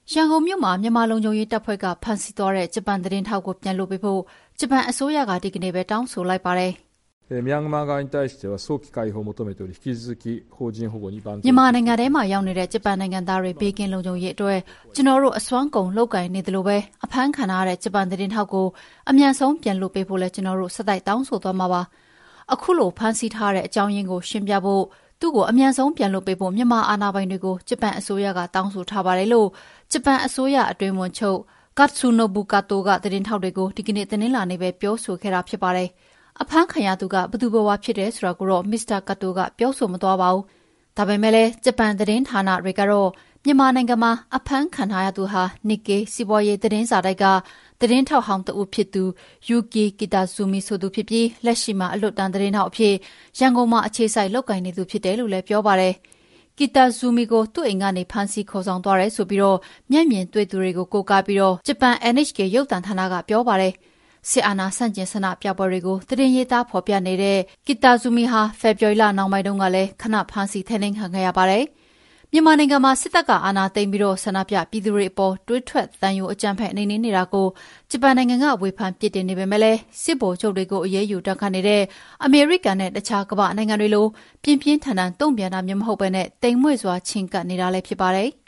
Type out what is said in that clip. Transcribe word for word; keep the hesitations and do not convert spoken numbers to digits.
ရန်ကုန်မြို့မှာမြန်မာလုံခြုံရေးတပ်ဖွဲ့ကဖမ်းဆီးသွားတဲ့ဂျပန်သတင်းထောက်ကိုပြန်လွှတ်ပေးဖို့ဂျပန်အစိုးရကဒီကနေ့ပဲတောင်းဆိုလိုက်ပါတယ်။မြန်မာ側に対しては早期解放を求めており引き続き邦人保護に万全မြန်မာနိုင်ငံထဲမှာရောက်နေတဲ့ဂျပန်နိုင်ငံသားတွေဘေးကင်းလုံခြုံရေးအတွက်ကျွန်တော်တို့အစွမ်းကုန်လုပ်ကိုင်နေတယ်လို့ပဲအဖမ်းခံရတဲ့ဂျပန်သတင်းထောက်ကိုအမြန်ဆုံးပြန်လွှတ်ပေးဖို့လဲကျွန်တော်တို့ဆက်တိုက်တောင်းဆိုသွားမှာပါ။အခုလိုဖမ်းဆီးထားတဲ့အကြောင်းရင်းကိုရှင်းပြဖို့သူ့ကိုအမြန်ဆုံးပြန်လွှတ်ပေးဖို့မြန်မာအာဏာပိုင်တွေကိုဂျပန်အစိုးရကတောင်းဆိုထားပါတယ်လို့ဂျပန်အစိုးရအတွင်းဝန်ချုပ်Katsunobu Kato ကသတင်းထောက်တွေကိုဒီကနေ့တင်းလာနေပဲပြောဆိုခဲ့တာဖြစ်ပါတယ်။အဖမ်းခံရသူကဘယ်သူဘဝဖြစ်တယ်ဆိုတာကိုတော့မစ္စတာကတ်တိုကပြောဆိုမသွားပါဘူး။ဒါပေမဲ့လည်းဂျပန်သတင်းဌာနတွေကတော့မြန်မာနိုင်ငံမှာအဖမ်းခံထားရသူဟာနစ်ကေစီးပွားရေးသတင်းစာတိုက်ကသတင်းထောက်ဟောင်းတဦးဖြစ်သူယူကီကီတာဇူမီဆိုသူဖြစ်ပြီးလက်ရှိမှာအလွတ်တန်းသတင်းထောက်အဖြစ်ရန်ကုန်မှာအခြေစိုက်လုပ်ကိုင်နေသူဖြစ်တယ်လို့လည်းပြောပါတယ်။ကီတာဇူမီကိုသူ့အိမ်ကနေဖမ်းဆီးခေါ်ဆောင်သွားတယ်ဆိုပြီးတော့မျက်မြင်တွေ့သူတွေကိုကိုးကားပြီးတော့ဂျပန် N H K ရုပ်သံဌာနကပြောပါတယ်။စစ်အာဏာဆန့်ကျင်ဆန္ဒပြပွဲတွေကိုသတင်းရေးသားဖော်ပြနေတဲ့ကီတာဇူမီဟာဖေဖော်ဝါရီလနောက်ပိုင်းတုန်းကလည်းခဏဖမ်းဆီးထိန်းသိမ်းခံခဲ့ရပါတယ်။မြန်မာနိုင်ငံမှာစစ်တပ်ကအာဏာသိမ်းပြီးတော့ဆန္ဒပြပြည်သူတွေအပေါ်တွေးထွက်တန်ယိုအကြမ်းဖက်နေနေနေတာကိုဂျပန်နိုင်ငံကဝေဖန်ပြစ်တင်နေပေမဲ့လည်းစစ်ဗိုလ်ချုပ်တွေကိုအရေးယူတိုက်ခတ်နေတဲ့အမေရိကန်နဲ့တခြားကမ္ဘာနိုင်ငံတွေလိုပြင်းပြင်းထန်ထန်တုံ့ပြန်တာမျိုးမဟုတ်ဘဲနဲ့တိမ်မွေ့စွာချင်းကပ်နေတာလည်းဖြစ်ပါတယ်။